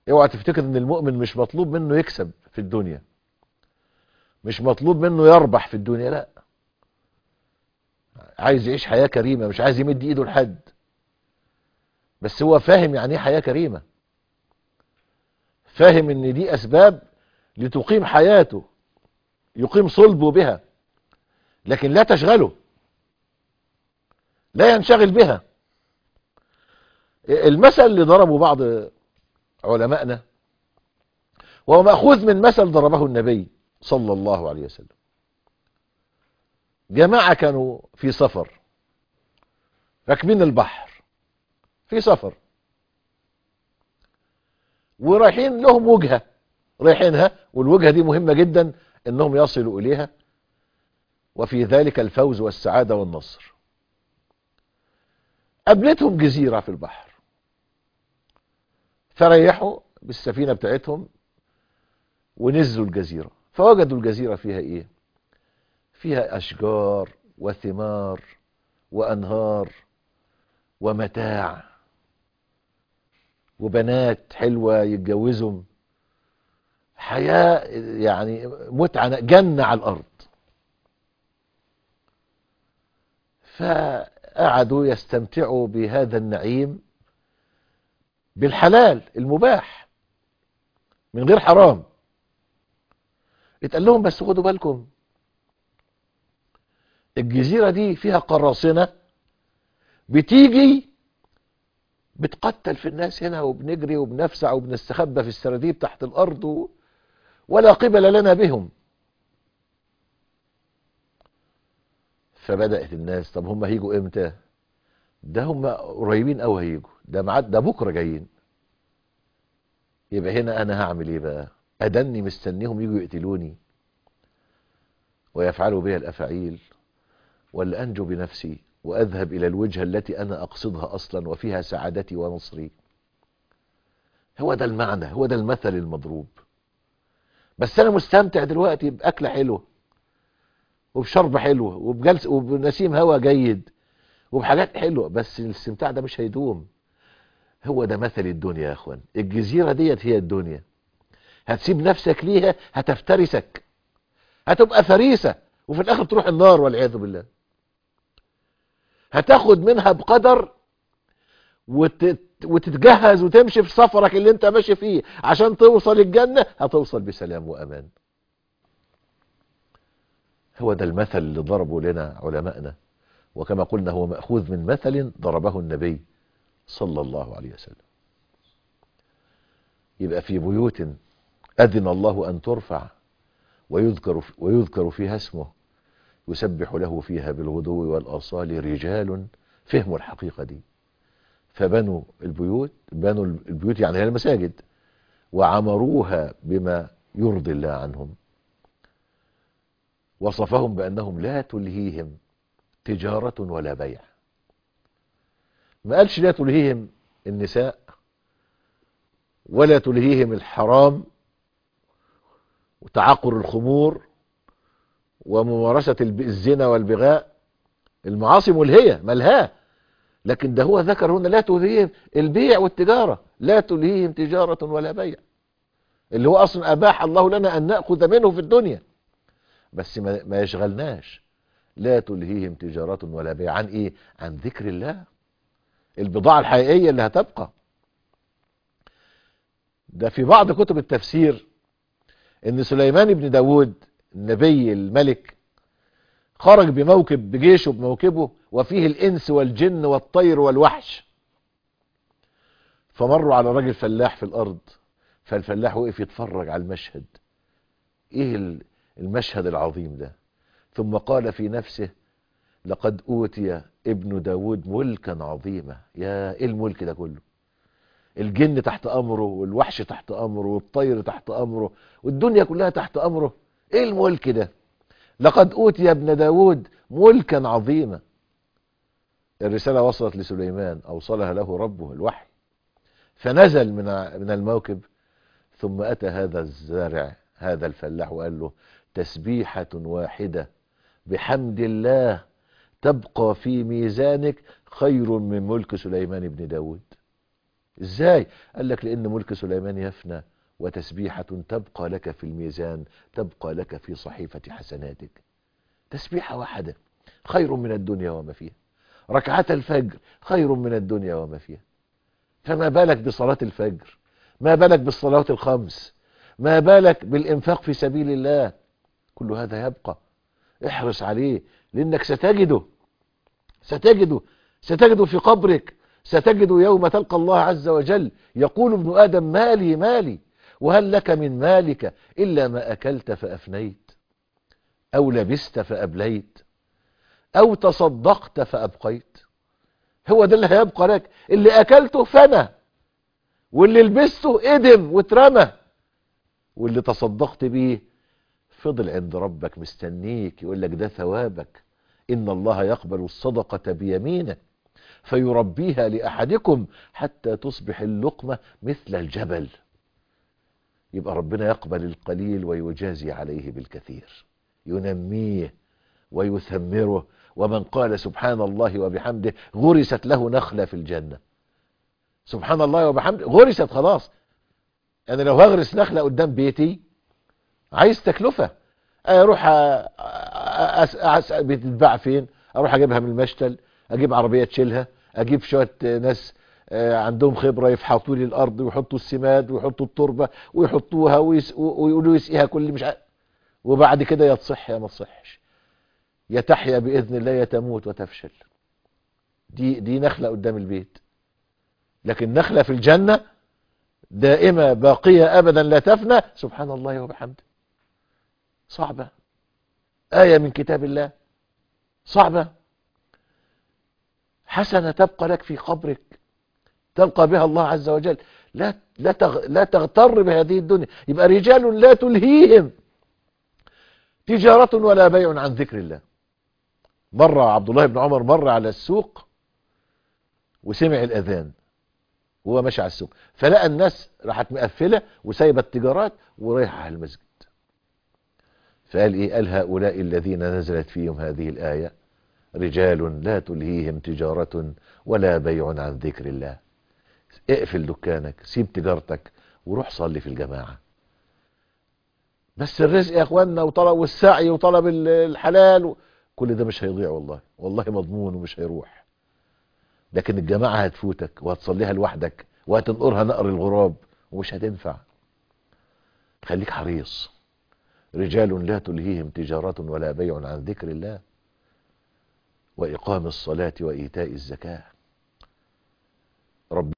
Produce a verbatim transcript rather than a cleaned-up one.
اوعى تفتكر ان المؤمن مش مطلوب منه يكسب في الدنيا، مش مطلوب منه يربح في الدنيا، لا، عايز يعيش حياة كريمة، مش عايز يمد ايده لحد، بس هو فاهم يعني ايه حياة كريمة، فاهم ان دي اسباب لتقيم حياته، يقيم صلبه بها، لكن لا تشغله، لا ينشغل بها. المثل اللي ضربه بعض علمائنا وهو مأخوذ من مثل ضربه النبي صلى الله عليه وسلم. جماعة كانوا في سفر، راكبين البحر في سفر، ورايحين لهم وجهة رايحينها، والوجهة دي مهمة جدا انهم يصلوا اليها، وفي ذلك الفوز والسعادة والنصر. قابلتهم جزيرة في البحر، فريحوا بالسفينة بتاعتهم ونزلوا الجزيرة، فوجدوا الجزيرة فيها ايه؟ فيها اشجار وثمار وانهار ومتاع وبنات حلوة يتجوزهم، حياة يعني متعة، جنة على الارض. فقعدوا يستمتعوا بهذا النعيم بالحلال المباح من غير حرام. اتقال لهم بس خدوا بالكم، الجزيرة دي فيها قراصنة بتيجي بتقتل في الناس هنا، وبنجري وبنفسع وبنستخبى في السراديب تحت الارض و... ولا قبل لنا بهم. فبدأت الناس، طب هم هيجوا امتى؟ ده هم قريبين قوي هيجوا، ده معاد ده بكره جايين. يبقى هنا انا هعمل ايه بقى؟ ادني مستنيهم يجوا يقتلوني ويفعلوا بها الافاعيل، ولا انجو بنفسي واذهب الى الوجهة التي انا اقصدها اصلا وفيها سعادتي ونصري؟ هو ده المعنى، هو ده المثل المضروب. بس انا مستمتع دلوقتي باكلة حلوة وبشرب حلو وبجلس وبنسيم هوا جيد وبحاجات حلوة، بس الاستمتاع ده مش هيدوم. هو ده مثل الدنيا يا اخوان، الجزيرة ديت هي الدنيا، هتسيب نفسك ليها هتفترسك، هتبقى فريسة وفي الاخر تروح النار والعياذ بالله. هتاخد منها بقدر وت... وتتجهز وتمشي في سفرك اللي انت ماشي فيه عشان توصل الجنة، هتوصل بسلام وامان. هو ده المثل اللي ضربوا لنا علماءنا، وكما قلنا هو مأخوذ من مثل ضربه النبي صلى الله عليه وسلم. يبقى في بيوت أذن الله أن ترفع ويذكر, ويذكر فيها اسمه يسبح له فيها بالغدو والآصال رجال فهموا الحقيقة دي، فبنوا البيوت، بنوا البيوت يعني هي المساجد، وعمروها بما يرضي الله عنهم. وصفهم بأنهم لا تلهيهم تجارة ولا بيع. ما قالش لا تلهيهم النساء ولا تلهيهم الحرام وتعقر الخمور وممارسة الزنا والبغاء، المعاصي ملهية ملهاه، لكن ده هو ذكر هنا لا تلهيهم البيع والتجارة، لا تلهيهم تجارة ولا بيع، اللي هو أصلا أباح الله لنا أن نأخذ منه في الدنيا، بس ما, ما يشغلناش. لا تلهيهم تجارة ولا بيع عن إيه؟ عن ذكر الله، البضاعة الحقيقية اللي هتبقى. ده في بعض كتب التفسير ان سليمان بن داود النبي الملك خرج بموكب بجيشه بموكبه وفيه الانس والجن والطير والوحش، فمروا على راجل فلاح في الارض، فالفلاح وقف يتفرج على المشهد، ايه المشهد العظيم ده، ثم قال في نفسه لقد اوتي ابن داود ملكا عظيما. يا ايه الملك ده كله؟ الجن تحت امره والوحش تحت امره والطير تحت امره والدنيا كلها تحت امره، ايه الملك ده؟ لقد اوتي ابن داود ملكا عظيما. الرسالة وصلت لسليمان، اوصلها له ربه الوحي، فنزل من من الموكب، ثم اتى هذا الزارع هذا الفلاح وقال له تسبيحة واحدة بحمد الله تبقى في ميزانك خير من ملك سليمان بن داود. ازاي؟ قال لك لان ملك سليمان يفنى، وتسبيحة تبقى لك في الميزان، تبقى لك في صحيفة حسناتك. تسبيحة واحدة خير من الدنيا وما فيها، ركعة الفجر خير من الدنيا وما فيها. فما بالك بصلاة الفجر، ما بالك بالصلوات الخمس، ما بالك بالإنفاق في سبيل الله. كل هذا يبقى، احرص عليه، لأنك ستجده ستجده ستجده في قبرك، ستجده يوم تلقى الله عز وجل. يقول ابن آدم مالي مالي، وهل لك من مالك إلا ما أكلت فأفنيت، أو لبست فأبليت، أو تصدقت فأبقيت. هو ده اللي هيبقى لك، اللي أكلته فنى، واللي لبسته ادم واترمى، واللي تصدقت بيه فضل عند ربك مستنيك، يقول لك ده ثوابك. إن الله يقبل الصدقة بيمينه فيربيها لأحدكم حتى تصبح اللقمة مثل الجبل. يبقى ربنا يقبل القليل ويجازي عليه بالكثير، ينميه ويثمره. ومن قال سبحان الله وبحمده غرست له نخلة في الجنة. سبحان الله وبحمده غرست خلاص. أنا لو هغرس نخلة قدام بيتي عايز تكلفة، اروح اسال بتتباع فين، اروح اجيبها من المشتل، اجيب عربيه تشيلها، اجيب شويه ناس عندهم خبره يفحطوا لي الارض ويحطوا السماد ويحطوا التربه ويحطوها ويقولوا يسقيها كل مش عارف. وبعد كده يا تصح يا ما تصحش، يا تحيا باذن الله يا تموت وتفشل. دي دي نخله قدام البيت. لكن نخله في الجنه دائمه باقيه ابدا لا تفنى. سبحان الله وبحمده. صعبة، آية من كتاب الله صعبة، حسنة تبقى لك في قبرك تلقى بها الله عز وجل. لا لا تغ... لا تغتر بهذه الدنيا. يبقى رجال لا تلهيهم تجارة ولا بيع عن ذكر الله. مر عبد الله بن عمر مر على السوق وسمع الأذان وهو ماشي على السوق، فلقى الناس راحت مقفلة وسايبة التجارات ورايحة على المسجد. فقال ايه؟ قال هؤلاء الذين نزلت فيهم هذه الآية رجال لا تلهيهم تجارة ولا بيع عن ذكر الله. اقفل دكانك، سيب تجارتك وروح صلي في الجماعة. بس الرزق يا اخوانا وطلب والسعي وطلب الحلال كل ده مش هيضيع، والله والله مضمون ومش هيروح. لكن الجماعة هتفوتك وهتصليها لوحدك وهتنقرها نقر الغراب ومش هتنفع. خليك حريص. رجال لا تلهيهم تجارة ولا بيع عن ذكر الله وإقام الصلاة وإيتاء الزكاة. رب